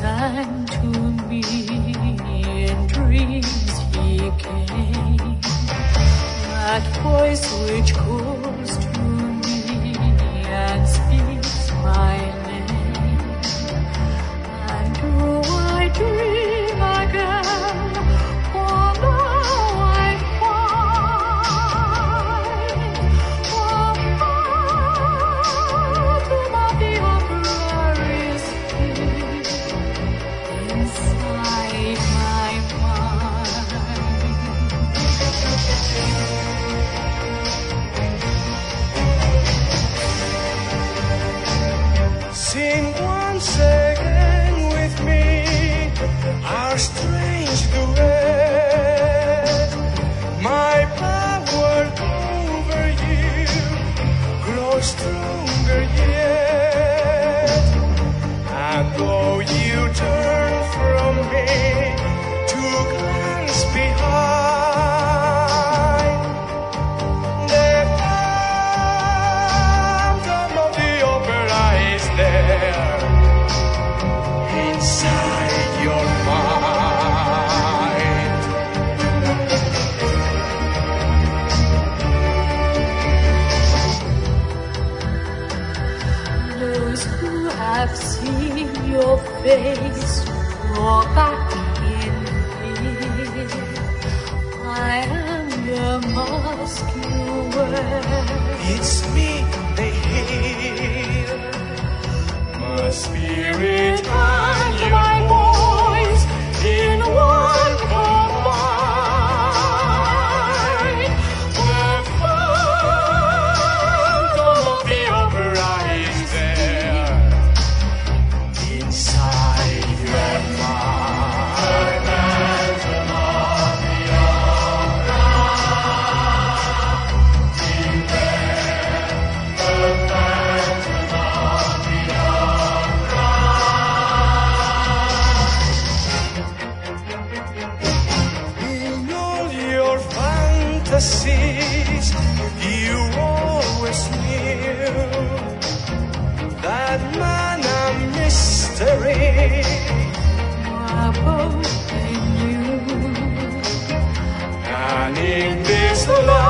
sang to me in dreams he came. That voice which calls to me and speaks my name. And do I dream again? For now I find the phantom of the opera is here inside my mind. Sing once again with me our strange duet. My power over you grows stronger yet. And though you turn from me to glance behind, the phantom of the opera is there inside your mind. Those who have seen your face draw back in fear. I am the mask you wear. It's me they hear. My spirit and my voice in one combine. The phantom of the opera is there inside your mind. The phantom of the opera is there. The phantom of the opera. In all your fantasies, you always knew that man a mystery. Both in you. And in this life